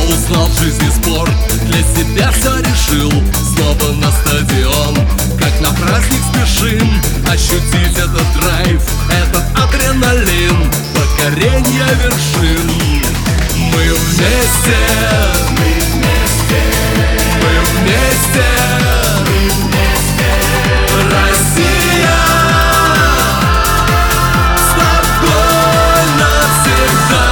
узнал в жизни спорт, для себя все решил. Снова на стадион, как на праздник спешим ощутить этот драйв, этот адреналин, покорение вершин. Мы вместе, мы вместе, мы вместе, мы вместе. Россия с тобой навсегда.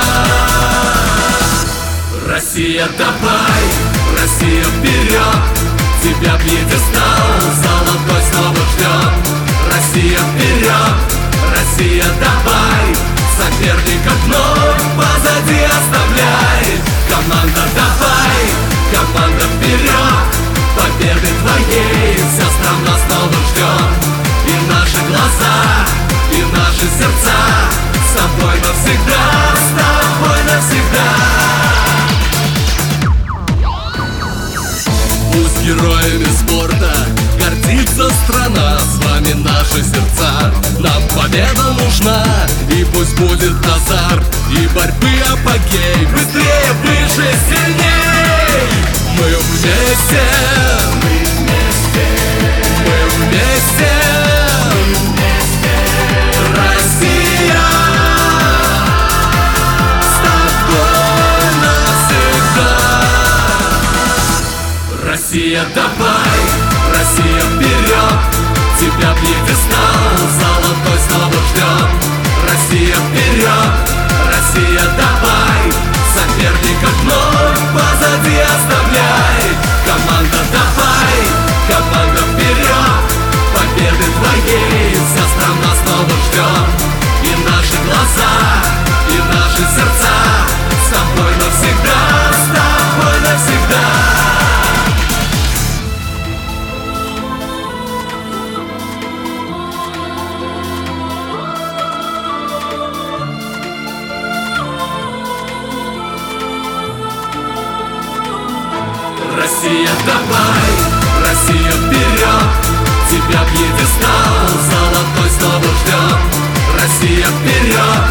Россия, давай, Россия, вперед! Тебя пьедестал золотой снова ждет. Россия, вперед! Россия, давай! Соперников вновь позади оставляй. Команда, давай! Команда, вперед! Победы твоей вся страна снова ждет. И наши глаза, и наши сердца с тобой навсегда, с тобой навсегда. Пусть героями спорта гордится страна, с вами наши сердца. Нам победа нужна, и пусть будет азарт, и борьбы апогей. Быстрее, выше, сильней! Мы вместе, мы вместе, мы вместе, мы вместе. Россия с тобой навсегда. Россия, давай, Россия, вперед! Тебя пьедестал золотой снова ждет. Россия, вперед! Россия, давай! Соперников вновь позади оставляй. Команда, давай! Команда, вперед! Победы твоей вся страна снова ждет. И наши глаза, и наши сердца с тобой навсегда, с тобой навсегда. Россия, давай, Россия, вперед! Тебя пьедестал золотой снова ждет. Россия, вперед!